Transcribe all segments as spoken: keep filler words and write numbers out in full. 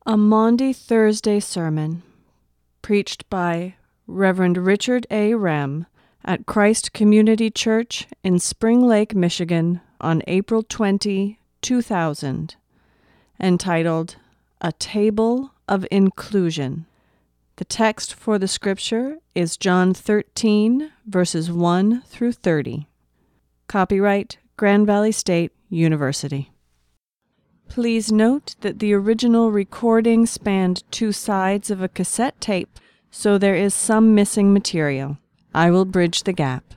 A Maundy Thursday sermon preached by Reverend Richard A. Rem at Christ Community Church in Spring Lake, Michigan on April twentieth, two thousand, entitled A Table of Inclusion. The text for the scripture is John thirteen, verses one through thirty. Copyright Grand Valley State University. Please note that the original recording spanned two sides of a cassette tape, so there is some missing material. I will bridge the gap.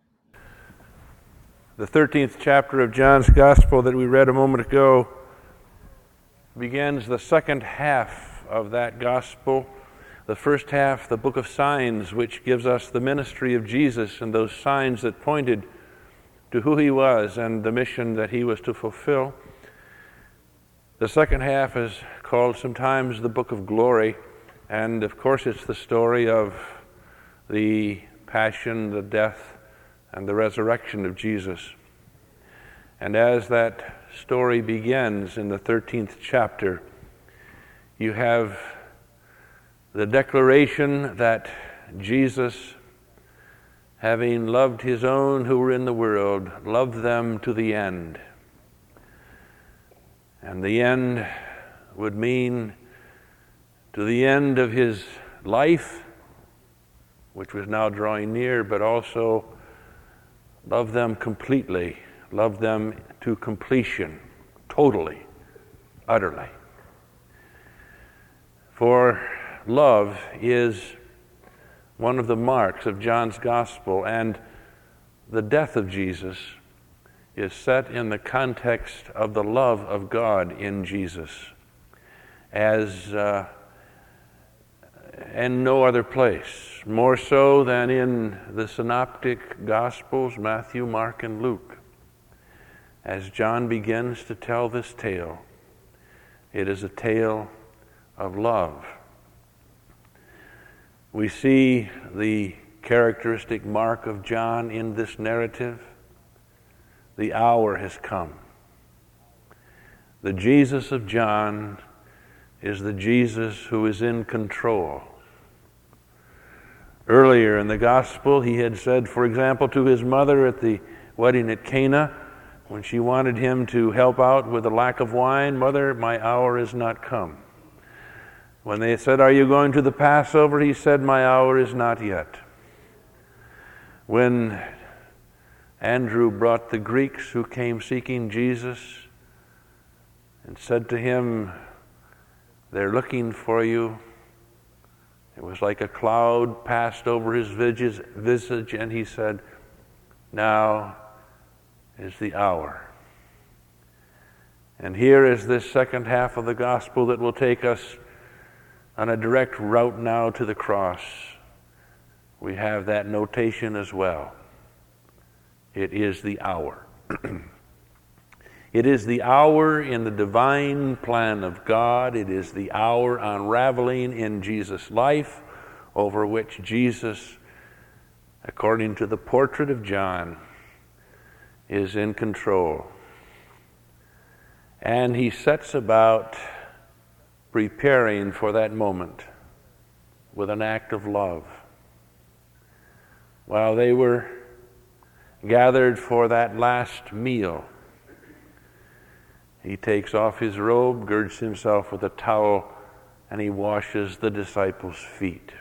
The thirteenth chapter of John's Gospel that we read a moment ago begins the second half of that Gospel. The first half, the book of signs, which gives us the ministry of Jesus and those signs that pointed to who he was and the mission that he was to fulfill. The second half is called sometimes the book of glory, and of course it's the story of the passion, the death, and the resurrection of Jesus. And as that story begins in the thirteenth chapter, you have the declaration that Jesus, having loved his own who were in the world, loved them to the end. And the end would mean to the end of his life, which was now drawing near, but also love them completely, love them to completion, totally, utterly. For love is one of the marks of John's Gospel, and the death of Jesus is set in the context of the love of God in Jesus, as uh, in no other place, more so than in the synoptic Gospels, Matthew, Mark, and Luke. As John begins to tell this tale, it is a tale of love. We see the characteristic mark of John in this narrative. The hour has come. The Jesus of John is the Jesus who is in control. Earlier in the gospel, he had said, for example, to his mother at the wedding at Cana, when she wanted him to help out with the lack of wine, "Mother, my hour is not come." When they said, "Are you going to the Passover?" he said, "My hour is not yet." When Andrew brought the Greeks who came seeking Jesus and said to him, "They're looking for you," it was like a cloud passed over his visage, and he said, "Now is the hour." And here is this second half of the gospel that will take us on a direct route now to the cross. We have that notation as well. It is the hour. It is the hour in the divine plan of God. It is the hour unraveling in Jesus' life, over which Jesus, according to the portrait of John, is in control. And he sets about preparing for that moment with an act of love. While they were gathered for that last meal, he takes off his robe, girds himself with a towel, and he washes the disciples' feet.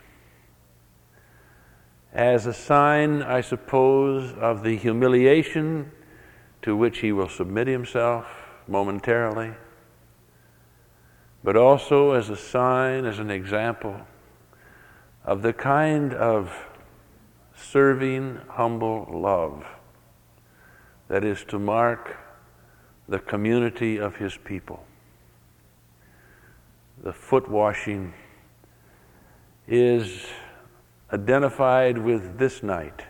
As a sign, I suppose, of the humiliation to which he will submit himself momentarily, but also as a sign, as an example of the kind of serving, humble love that is to mark the community of his people. The foot washing is identified with this night.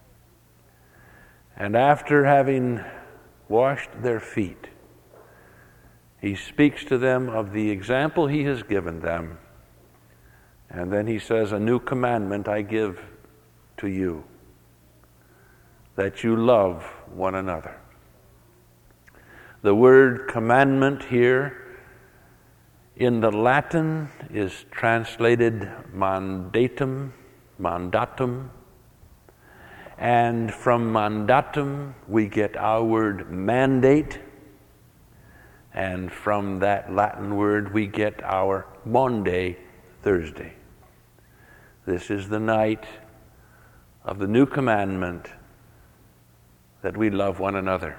And after having washed their feet, he speaks to them of the example he has given them. And then he says, "A new commandment I give to you, that you love one another." The word commandment here in the Latin is translated mandatum, mandatum, and from mandatum we get our word mandate, and from that Latin word we get our Maundy, Thursday. This is the night of the new commandment that we love one another.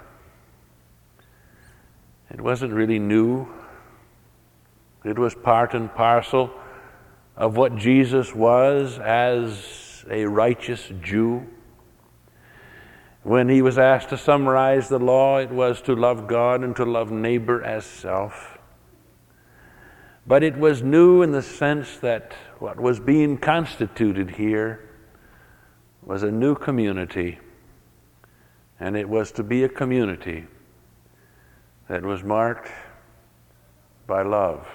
It wasn't really new. It was part and parcel of what Jesus was as a righteous Jew. When he was asked to summarize the law, it was to love God and to love neighbor as self. But it was new in the sense that what was being constituted here was a new community, and it was to be a community that was marked by love,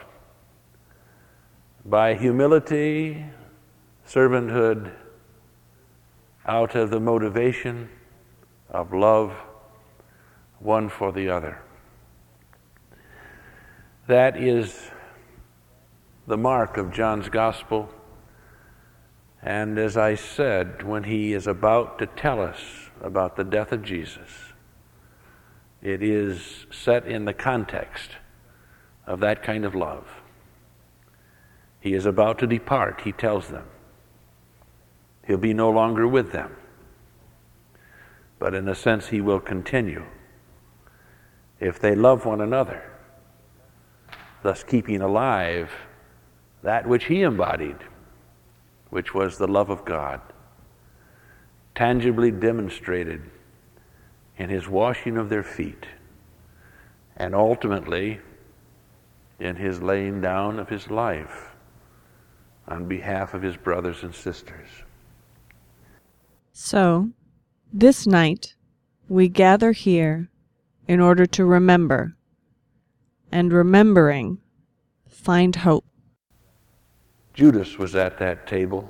by humility, servanthood, out of the motivation of love one for the other. That is the mark of John's Gospel. And as I said, when he is about to tell us about the death of Jesus, it is set in the context of that kind of love. He is about to depart, he tells them. He'll be no longer with them. But in a sense, he will continue if they love one another, thus keeping alive that which he embodied, which was the love of God, tangibly demonstrated in his washing of their feet, and ultimately in his laying down of his life on behalf of his brothers and sisters. So, this night we gather here in order to remember, and remembering, find hope. Judas was at that table.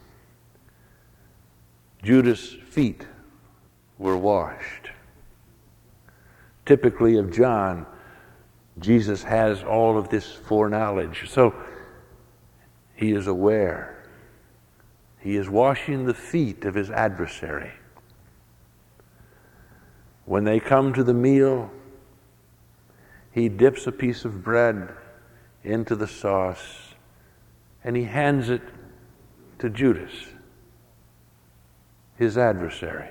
Judas' feet were washed. Typically of John, Jesus has all of this foreknowledge. So he is aware. He is washing the feet of his adversary. When they come to the meal, he dips a piece of bread into the sauce and he hands it to Judas, his adversary.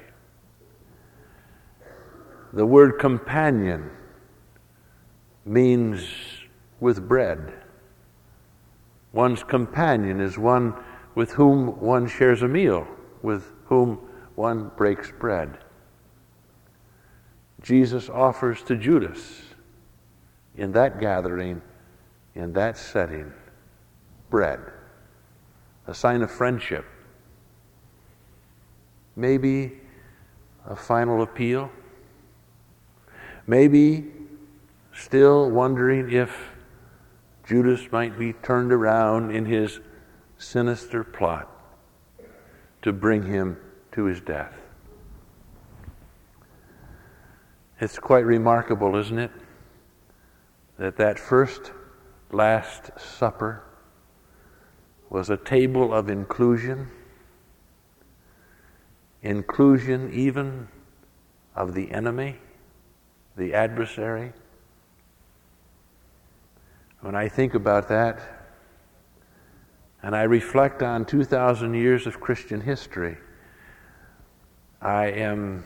The word companion means with bread. One's companion is one with whom one shares a meal, with whom one breaks bread. Jesus offers to Judas, in that gathering, in that setting, bread, a sign of friendship, maybe a final appeal, maybe still wondering if Judas might be turned around in his sinister plot to bring him to his death. It's quite remarkable, isn't it, that that first Last Supper was a table of inclusion, inclusion even of the enemy, the adversary. When I think about that, and I reflect on two thousand years of Christian history, I am,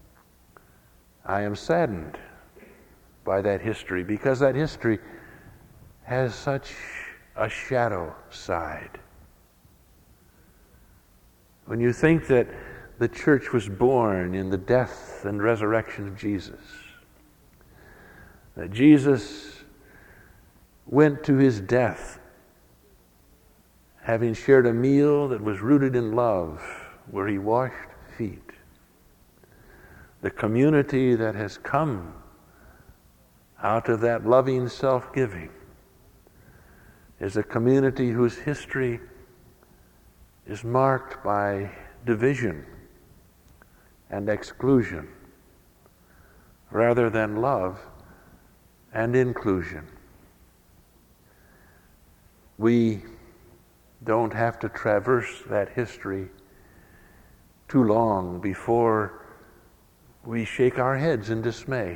I am saddened by that history, because that history has such a shadow side. When you think that the church was born in the death and resurrection of Jesus, that Jesus went to his death having shared a meal that was rooted in love, where he washed feet. The community that has come out of that loving self-giving is a community whose history is marked by division and exclusion rather than love and inclusion. we don't have to traverse that history too long before we shake our heads in dismay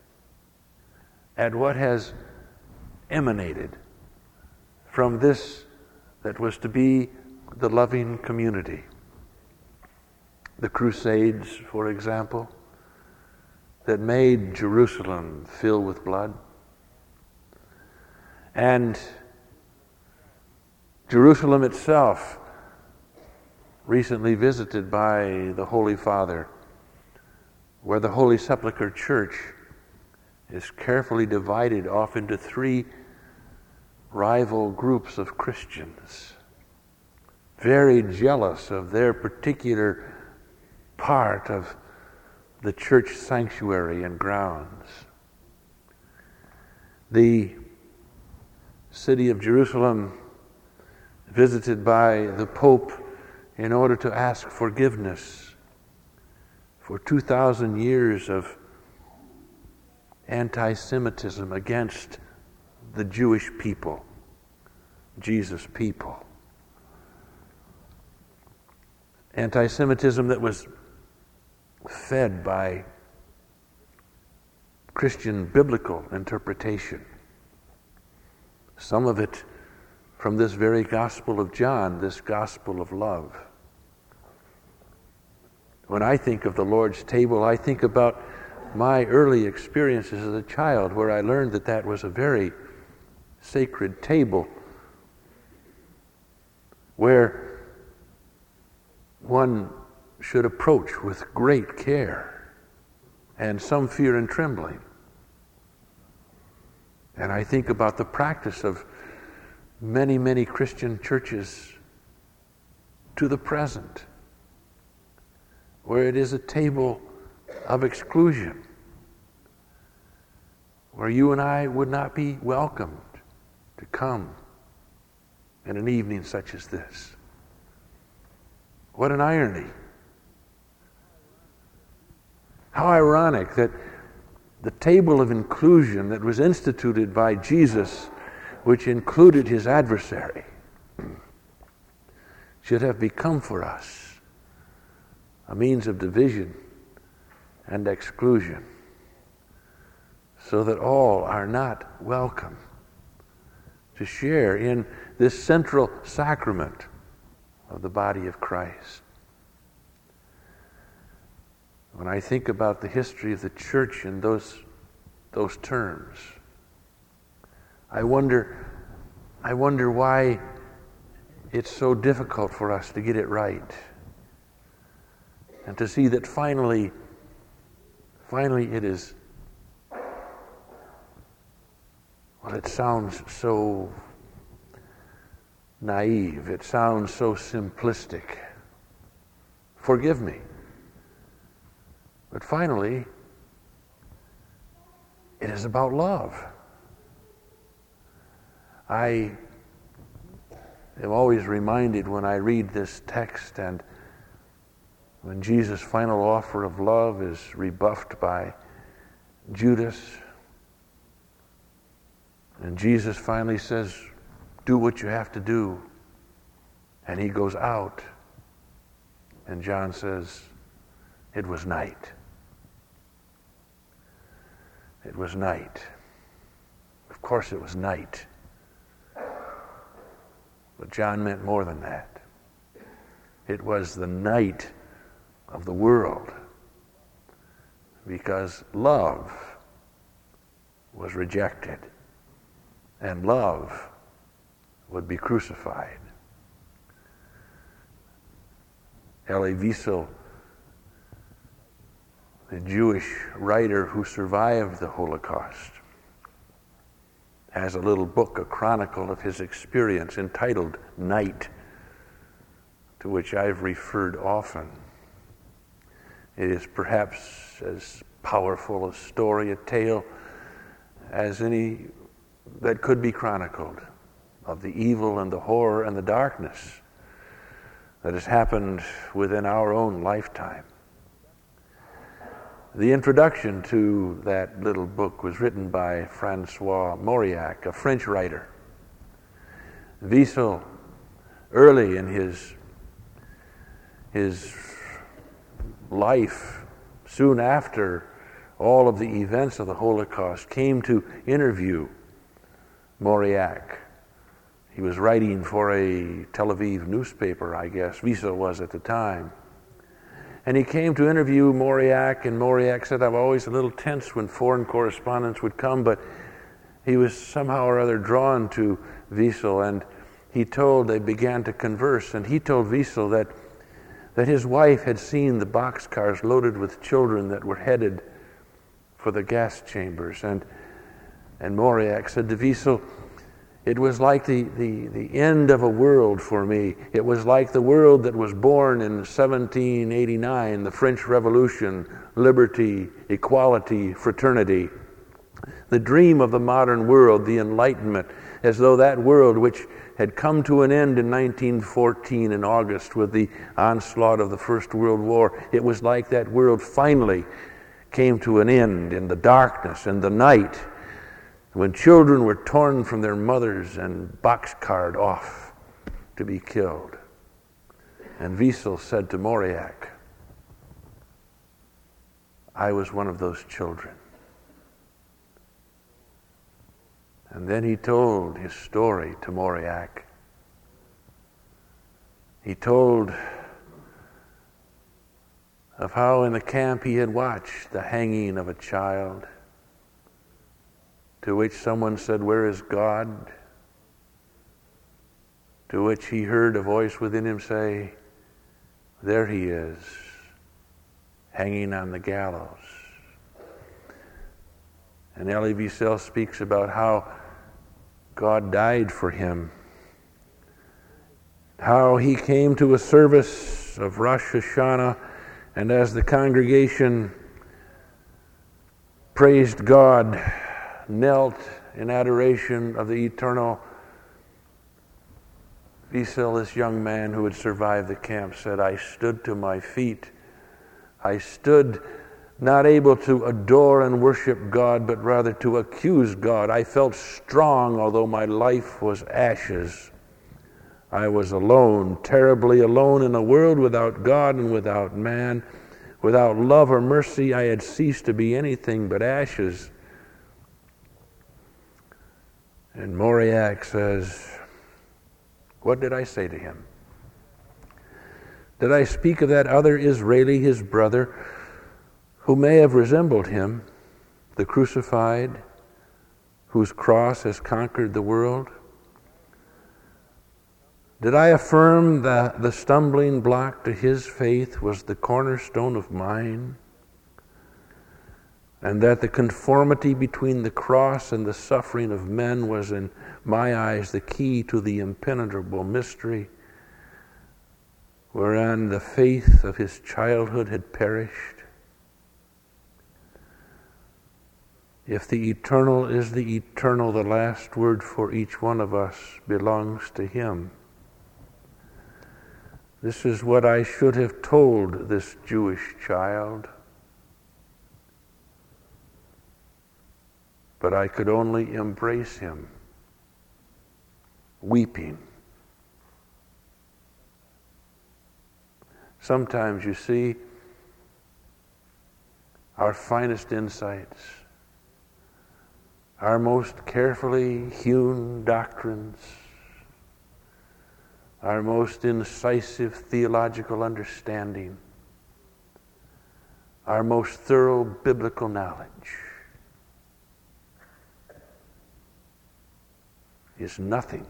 at what has emanated from this that was to be the loving community. The Crusades, for example, that made Jerusalem fill with blood. And Jerusalem itself, recently visited by the Holy Father, where the Holy Sepulchre Church is carefully divided off into three rival groups of Christians, very jealous of their particular part of the church sanctuary and grounds. The city of Jerusalem, visited by the Pope in order to ask forgiveness for two thousand years of anti-Semitism against the Jewish people, Jesus' people. Anti-Semitism that was fed by Christian biblical interpretation. Some of it from this very Gospel of John, this Gospel of love. When I think of the Lord's table, I think about my early experiences as a child, where I learned that that was a very sacred table where one should approach with great care and some fear and trembling. And I think about the practice of many, many Christian churches to the present, where it is a table of exclusion, where you and I would not be welcomed to come in an evening such as this. What an irony. How ironic that the table of inclusion that was instituted by Jesus, which included his adversary, should have become for us a means of division and exclusion, so that all are not welcome to share in this central sacrament of the body of Christ. When I think about the history of the church in those those terms, I wonder I wonder why it's so difficult for us to get it right, and to see that finally finally it is, well, it sounds so naive, it sounds so simplistic. Forgive me. But finally, it is about love. I am always reminded when I read this text, and when Jesus' final offer of love is rebuffed by Judas, and Jesus finally says, do what you have to do, and he goes out, and John says, it was night. It was night. Of course it was night. But John meant more than that. It was the night of the world, because love was rejected, and love would be crucified. Elie Wiesel, the Jewish writer who survived the Holocaust, has a little book, a chronicle of his experience entitled Night, to which I've referred often. It is perhaps as powerful a story, a tale, as any that could be chronicled of the evil and the horror and the darkness that has happened within our own lifetime. The introduction to that little book was written by Francois Mauriac, a French writer. Wiesel, early in his, his life, soon after all of the events of the Holocaust, came to interview Moriak. He was writing for a Tel Aviv newspaper, I guess. Wiesel was at the time. And he came to interview Moriak, and Moriak said, I'm always a little tense when foreign correspondents would come, but he was somehow or other drawn to Wiesel, and he told, they began to converse, and he told Wiesel that, that his wife had seen the boxcars loaded with children that were headed for the gas chambers. And, and Moriak said to Wiesel, it was like the, the, the end of a world for me. It was like the world that was born in seventeen eighty-nine, the French Revolution, liberty, equality, fraternity. The dream of the modern world, the Enlightenment, as though that world which had come to an end in nineteen fourteen in August with the onslaught of the First World War, it was like that world finally came to an end in the darkness and the night, when children were torn from their mothers and boxcarred off to be killed. And Wiesel said to Moriak, I was one of those children. And then he told his story to Moriak. He told of how in the camp he had watched the hanging of a child, to which someone said, where is God? To which he heard a voice within him say, there he is, hanging on the gallows. And Elie Wiesel speaks about how God died for him, how he came to a service of Rosh Hashanah, and as the congregation praised God, knelt in adoration of the eternal, Wiesel, this young man who had survived the camp, said, I stood to my feet. I stood not able to adore and worship God, but rather to accuse God. I felt strong, although my life was ashes. I was alone, terribly alone in a world without God and without man. Without love or mercy, I had ceased to be anything but ashes. And Moriak says, what did I say to him? Did I speak of that other Israeli, his brother, who may have resembled him, the crucified, whose cross has conquered the world? Did I affirm that the stumbling block to his faith was the cornerstone of mine, and that the conformity between the cross and the suffering of men was in my eyes the key to the impenetrable mystery wherein the faith of his childhood had perished? If the eternal is the eternal, the last word for each one of us belongs to him. This is what I should have told this Jewish child. But I could only embrace him, weeping. Sometimes, you see, our finest insights, our most carefully hewn doctrines, our most incisive theological understanding, our most thorough biblical knowledge is nothing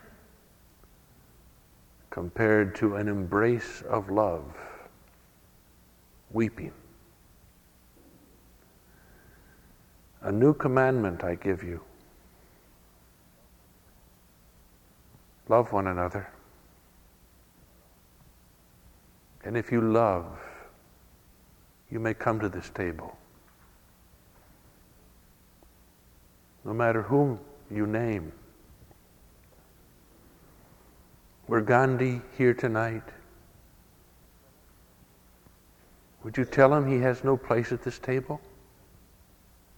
compared to an embrace of love, weeping. A new commandment I give you. Love one another. And if you love, you may come to this table. No matter whom you name. Were Gandhi here tonight, would you tell him he has no place at this table?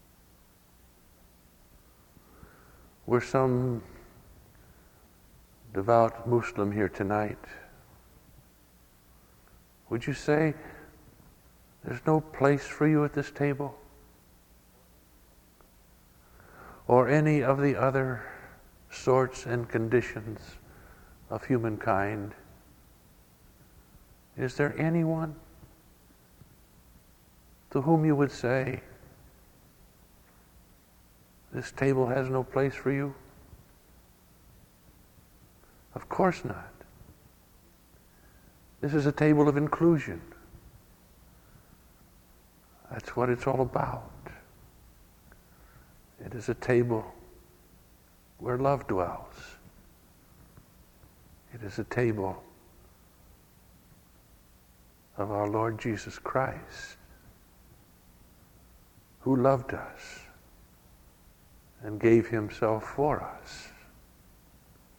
Were some devout Muslim here tonight, would you say there's no place for you at this table? Or any of the other sorts and conditions of humankind? Is there anyone to whom you would say, this table has no place for you? Of course not. This is a table of inclusion. That's what it's all about. It is a table where love dwells. It is a table of our Lord Jesus Christ, who loved us and gave himself for us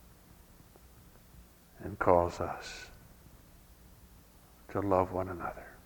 and calls us to love one another.